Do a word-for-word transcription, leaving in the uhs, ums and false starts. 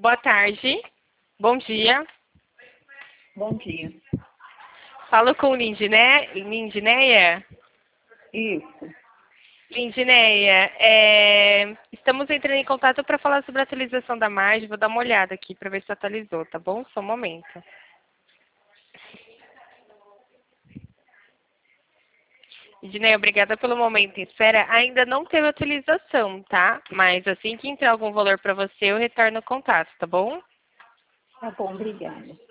Boa tarde. Bom dia. Bom dia. Falo com Lindiné... Lindinéia? Isso. Lindinéia, é... estamos entrando em contato para falar sobre a atualização da margem. Vou dar uma olhada aqui para ver se atualizou, tá bom? Só um momento. Lindinéia, obrigada pelo momento em espera. Ainda não teve atualização, tá? Mas assim que entrar algum valor para você, eu retorno o contato, tá bom? Tá bom, obrigada.